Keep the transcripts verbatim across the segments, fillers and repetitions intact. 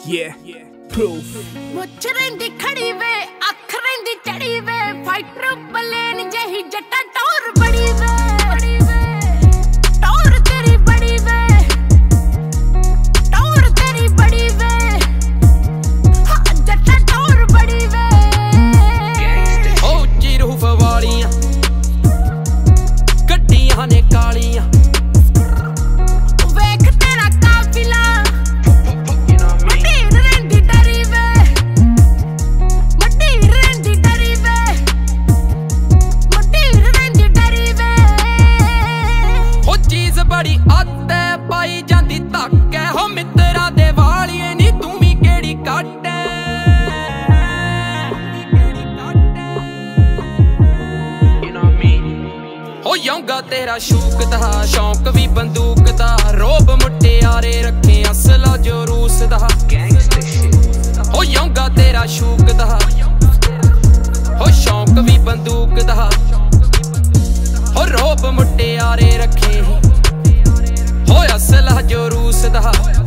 Yeah, proof. ਮੁੱਛ ਰਹਿੰਦੀ ਖੜੀ ਵੇ ਅੱਖ ਰਹਿੰਦੀ ਚੜੀ ਵੇ ਫਾਈਟਰ ਪਲੇਨ ਜਹੀ ਜੱਟਾ ਟੌਰ ਬੜੀ ਵੇ ਟੌਰ ਤੇਰੀ ਬੜੀ ਵੇ ਟੌਰ ਤੇਰੀ ਬੜੀ ਵੇ ਹਾਂ ਜੱਟਾ ਟੌਰ ਬੜੀ ਵੇ ਓ ਚਿਰੂਫ ਵਾਲੀਆਂ ਗੱਡੀਆਂ ਨੇ ਕਾਲੀਆਂ ਬੜੀ ਆਤੇ ਪਾਈ ਜਾਂਦੀ ਧੱਕ ਐ ਹੋ ਮਿੱਤਰਾਂ ਦੇ ਵਾਲੀਏ ਨੀ ਤੂੰ ਵੀ ਕਿਹੜੀ ਕੱਟ ਐ ਹੋ ਯੋਂਗਾ ਤੇਰਾ ਸ਼ੂਕ ਦਾ ਸ਼ੌਂਕ ਵੀ ਬੰਦੂਕ ਦਾ ਰੋਬ ਮੁਟਿਆਰੇ ਰੱਖੇ ਅਸਲਾ ਜੋ ਰੂਸ ਦਾ ਹੋ ਯੋਂਗਾ ਤੇਰਾ ਸ਼ੂਕ ਦਾ ਹੋ ਸ਼ੌਂਕ ਵੀ ਬੰਦੂਕ ਦਾ ਹੋ ਰੋਬ ਮੁਟਿਆਰੇ ਰੱਖੇ ਹੋਇਆ ਅਸਲਾ ਜੋ ਰੂਸ ਦਾ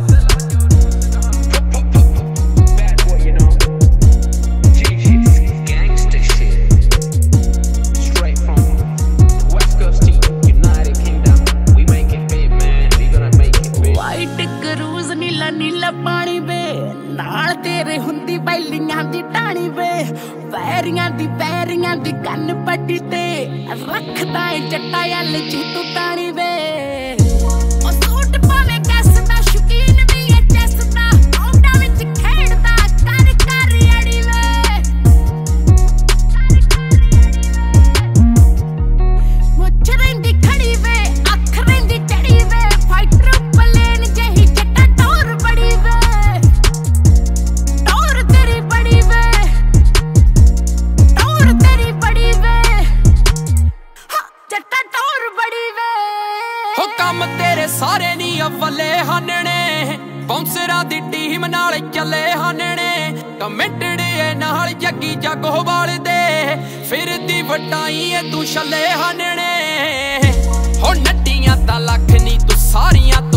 ਵਾਈਟ ਕਰੂਜ਼ ਨੀਲਾ ਨੀਲਾ ਪਾਣੀ ਵੇ ਨਾਲ ਤੇਰੇ ਹੁੰਦੀ ਬੈਲੀਆਂ ਦੀ ਟਾਣੀ ਵੇ ਵੈਰੀਆਂ ਦੀ ਵੈਰੀਆਂ ਦੀ ਕੰਨ ਪੱਟੀ ਤੇ ਰੱਖਦਾ ਏ ਜੱਟਾ ਯੱਲ ਜੀ ਤੂੰ ਤਾਣੀ ਵੇ ਹੋ ਕੰਮ ਤੇਰੇ ਸਾਰੇ ਨੀ ਅਵਲੇ ਹਾਨਣੇ ਬਾਉਂਸਰਾਂ ਦੀ ਟੀਮ ਨਾਲ ਚੱਲੇ ਹਾਨਣੇ ਕਮੈਂਟਡ ਏ ਨਾਲ ਜੱਗੀ ਜੱਗੋ ਵਾਲਦੇ ਫਿਰਦੀ ਵਟਾਈ ਏ ਤੂੰ ਛੱਲੇ ਹਾਨਣੇ ਹੋ ਨੱਟੀਆਂ ਤਾਂ ਲੱਖ ਨੀ ਤੂੰ ਸਾਰੀਆਂ